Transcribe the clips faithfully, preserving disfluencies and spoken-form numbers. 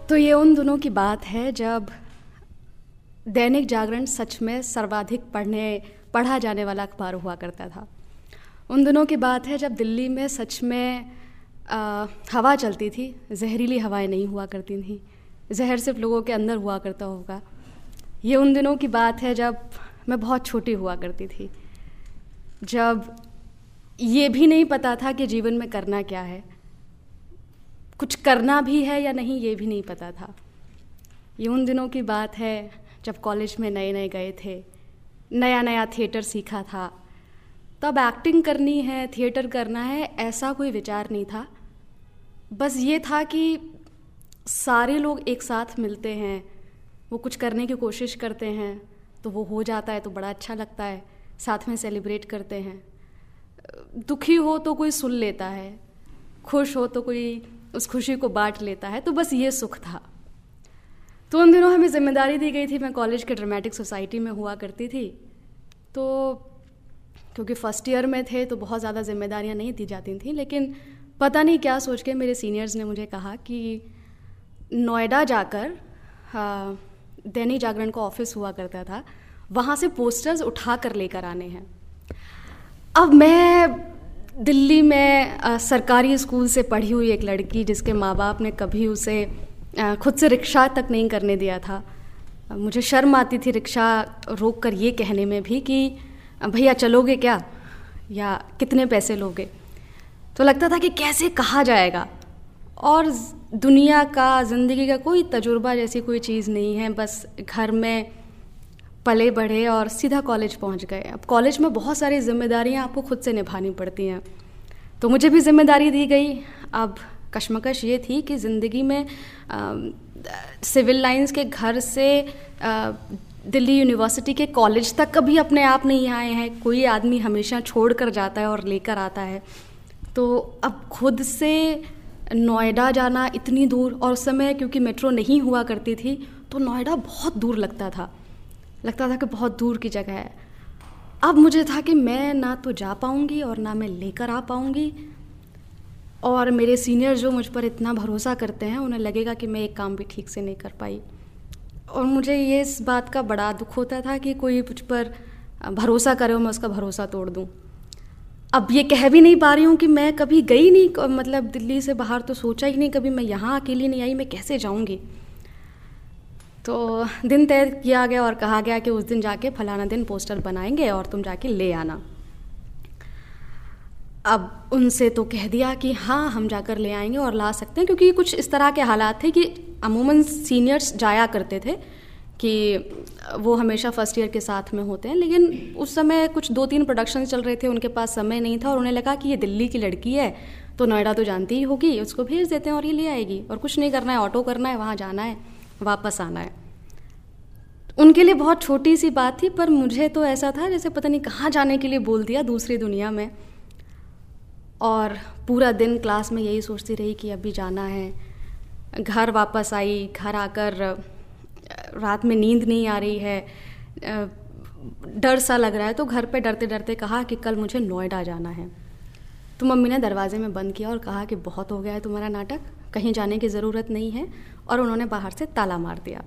तो ये उन दिनों की बात है जब दैनिक जागरण सच में सर्वाधिक पढ़ने पढ़ा जाने वाला अखबार हुआ करता था। उन दिनों की बात है जब दिल्ली में सच में आ, हवा चलती थी, जहरीली हवाएं नहीं हुआ करती थी, जहर सिर्फ लोगों के अंदर हुआ करता होगा। ये उन दिनों की बात है जब मैं बहुत छोटी हुआ करती थी, जब ये भी नहीं पता था कि जीवन में करना क्या है, कुछ करना भी है या नहीं ये भी नहीं पता था। ये उन दिनों की बात है जब कॉलेज में नए नए गए थे, नया नया थिएटर सीखा था, तब एक्टिंग करनी है, थिएटर करना है, ऐसा कोई विचार नहीं था। बस ये था कि सारे लोग एक साथ मिलते हैं, वो कुछ करने की कोशिश करते हैं तो वो हो जाता है तो बड़ा अच्छा लगता है, साथ में सेलिब्रेट करते हैं। दुखी हो तो कोई सुन लेता है, खुश हो तो कोई उस खुशी को बांट लेता है, तो बस ये सुख था। तो उन दिनों हमें जिम्मेदारी दी गई थी, मैं कॉलेज के ड्रामेटिक सोसाइटी में हुआ करती थी, तो क्योंकि फर्स्ट ईयर में थे तो बहुत ज़्यादा जिम्मेदारियां नहीं दी जाती थी, लेकिन पता नहीं क्या सोच के मेरे सीनियर्स ने मुझे कहा कि नोएडा जाकर, हाँ, दैनिक जागरण का ऑफिस हुआ करता था, वहाँ से पोस्टर्स उठा कर लेकर आने हैं। अब मैं दिल्ली में आ, सरकारी स्कूल से पढ़ी हुई एक लड़की, जिसके माँ बाप ने कभी उसे आ, खुद से रिक्शा तक नहीं करने दिया था। आ, मुझे शर्म आती थी रिक्शा रोक कर ये कहने में भी कि भैया चलोगे क्या, या कितने पैसे लोगे। तो लगता था कि कैसे कहा जाएगा, और दुनिया का, ज़िंदगी का कोई तजुर्बा जैसी कोई चीज़ नहीं है, बस घर में पले बढ़े और सीधा कॉलेज पहुंच गए। अब कॉलेज में बहुत सारी जिम्मेदारियां आपको खुद से निभानी पड़ती हैं, तो मुझे भी जिम्मेदारी दी गई। अब कश्मकश ये थी कि ज़िंदगी में आ, सिविल लाइंस के घर से आ, दिल्ली यूनिवर्सिटी के कॉलेज तक कभी अपने आप नहीं आए हैं, कोई आदमी हमेशा छोड़ कर जाता है और लेकर आता है। तो अब खुद से नोएडा जाना इतनी दूर, और उस समय क्योंकि मेट्रो नहीं हुआ करती थी तो नोएडा बहुत दूर लगता था लगता था कि बहुत दूर की जगह है। अब मुझे था कि मैं ना तो जा पाऊंगी और ना मैं लेकर आ पाऊंगी, और मेरे सीनियर जो मुझ पर इतना भरोसा करते हैं उन्हें लगेगा कि मैं एक काम भी ठीक से नहीं कर पाई, और मुझे ये इस बात का बड़ा दुख होता था कि कोई मुझ पर भरोसा करे और मैं उसका भरोसा तोड़ दूं। अब ये कह भी नहीं पा रही हूँ कि मैं कभी गई नहीं, मतलब दिल्ली से बाहर तो सोचा ही नहीं कभी, मैं यहाँ अकेली नहीं आई, मैं कैसे जाऊँगी। तो दिन तय किया गया और कहा गया कि उस दिन जाके फलाना दिन पोस्टर बनाएंगे और तुम जाके ले आना। अब उनसे तो कह दिया कि हाँ हम जाकर ले आएंगे और ला सकते हैं, क्योंकि कुछ इस तरह के हालात थे कि अमूमन सीनियर्स जाया करते थे कि वो हमेशा फर्स्ट ईयर के साथ में होते हैं, लेकिन उस समय कुछ दो तीन प्रोडक्शन चल रहे थे, उनके पास समय नहीं था और उन्हें लगा कि ये दिल्ली की लड़की है तो नोएडा तो जानती ही होगी, उसको भेज देते हैं और ये ले आएगी, और कुछ नहीं करना है, ऑटो करना है, वहाँ जाना है, वापस आना है। उनके लिए बहुत छोटी सी बात थी, पर मुझे तो ऐसा था जैसे पता नहीं कहाँ जाने के लिए बोल दिया, दूसरी दुनिया में। और पूरा दिन क्लास में यही सोचती रही कि अभी जाना है। घर वापस आई, घर आकर रात में नींद नहीं आ रही है, डर सा लग रहा है, तो घर पे डरते डरते कहा कि कल मुझे नोएडा जाना है। तो मम्मी ने दरवाजे में बंद किया और कहा कि बहुत हो गया है तुम्हारा नाटक, कहीं जाने की ज़रूरत नहीं है, और उन्होंने बाहर से ताला मार दिया।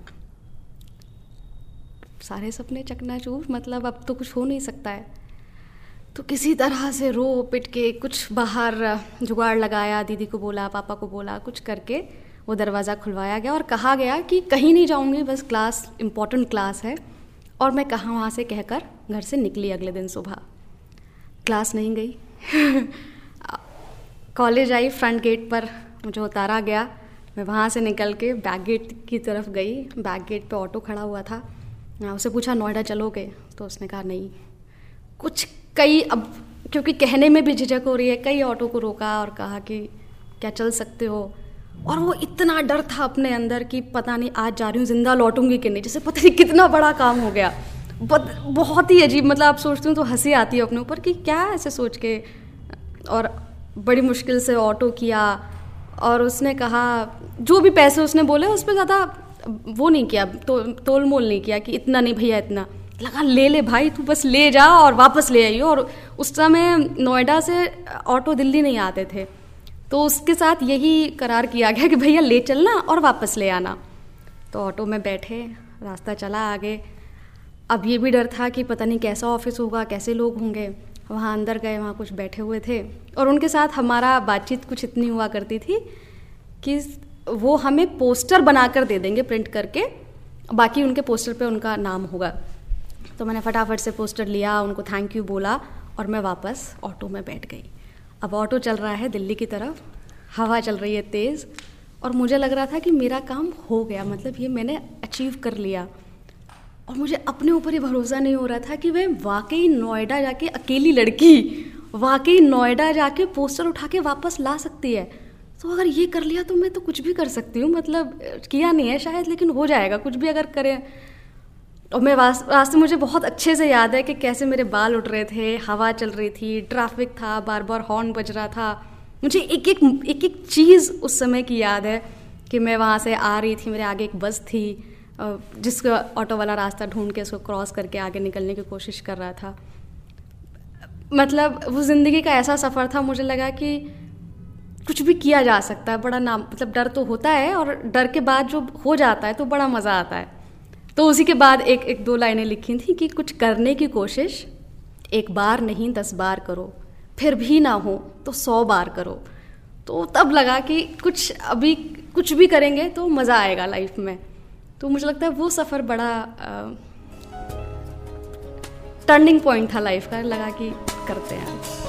सारे सपने चकनाचूर, मतलब अब तो कुछ हो नहीं सकता है। तो किसी तरह से रो पिट के कुछ बाहर जुगाड़ लगाया, दीदी को बोला, पापा को बोला, कुछ करके वो दरवाज़ा खुलवाया गया और कहा गया कि कहीं नहीं जाऊंगी, बस क्लास, इम्पॉर्टेंट क्लास है। और मैं कहाँ वहाँ से कहकर घर से निकली। अगले दिन सुबह क्लास नहीं गई कॉलेज आई, फ्रंट गेट पर मुझे उतारा गया, मैं वहाँ से निकल के बैक गेट की तरफ गई। बैक गेट पे ऑटो खड़ा हुआ था, उससे पूछा नोएडा चलोगे, तो उसने कहा नहीं। कुछ कई, अब क्योंकि कहने में भी झिझक हो रही है, कई ऑटो को रोका और कहा कि क्या चल सकते हो। और वो इतना डर था अपने अंदर कि पता नहीं आज जा रही हूँ जिंदा लौटूंगी कि नहीं, जैसे पता नहीं कितना बड़ा काम हो गया। बहुत ही अजीब, मतलब आप सोचती हूँ तो हंसी आती है अपने ऊपर कि क्या ऐसे सोच के। और बड़ी मुश्किल से ऑटो किया, और उसने कहा जो भी पैसे उसने बोले उस पर ज़्यादा वो नहीं किया, तो तोल मोल नहीं किया कि इतना नहीं भैया इतना, लगा ले ले भाई तू बस ले जा और वापस ले आइयो। और उस समय नोएडा से ऑटो दिल्ली नहीं आते थे, तो उसके साथ यही करार किया गया कि भैया ले चलना और वापस ले आना। तो ऑटो में बैठे, रास्ता चला आगे। अब ये भी डर था कि पता नहीं कैसा ऑफिस होगा, कैसे लोग होंगे। वहाँ अंदर गए, वहाँ कुछ बैठे हुए थे और उनके साथ हमारा बातचीत कुछ इतनी हुआ करती थी कि वो हमें पोस्टर बनाकर दे देंगे प्रिंट करके, बाकी उनके पोस्टर पे उनका नाम होगा। तो मैंने फटाफट से पोस्टर लिया, उनको थैंक यू बोला और मैं वापस ऑटो में बैठ गई। अब ऑटो चल रहा है दिल्ली की तरफ, हवा चल रही है तेज़ और मुझे लग रहा था कि मेरा काम हो गया, मतलब ये मैंने अचीव कर लिया। और मुझे अपने ऊपर ही भरोसा नहीं हो रहा था कि मैं वाकई नोएडा जाके, अकेली लड़की वाकई नोएडा जाके पोस्टर उठा के वापस ला सकती है। तो अगर ये कर लिया तो मैं तो कुछ भी कर सकती हूँ, मतलब किया नहीं है शायद लेकिन हो जाएगा कुछ भी अगर करें। और मैं रास्ते मुझे बहुत अच्छे से याद है कि कैसे मेरे बाल उठ रहे थे, हवा चल रही थी, ट्रैफिक था, बार बार हॉर्न बज रहा था। मुझे एक एक एक एक चीज़ उस समय की याद है कि मैं वहाँ से आ रही थी, मेरे आगे एक बस थी जिसका ऑटो वाला रास्ता ढूंढ के उसको क्रॉस करके आगे निकलने की कोशिश कर रहा था। मतलब वो ज़िंदगी का ऐसा सफ़र था, मुझे लगा कि कुछ भी किया जा सकता है। बड़ा नाम मतलब डर तो होता है और डर के बाद जो हो जाता है तो बड़ा मज़ा आता है। तो उसी के बाद एक एक दो लाइनें लिखी थी कि कुछ करने की कोशिश एक बार नहीं दस बार करो, फिर भी ना हो तो सौ बार करो। तो तब लगा कि कुछ अभी कुछ भी करेंगे तो मज़ा आएगा लाइफ में। तो मुझे लगता है वो सफ़र बड़ा टर्निंग पॉइंट था लाइफ का, लगा कि करते हैं।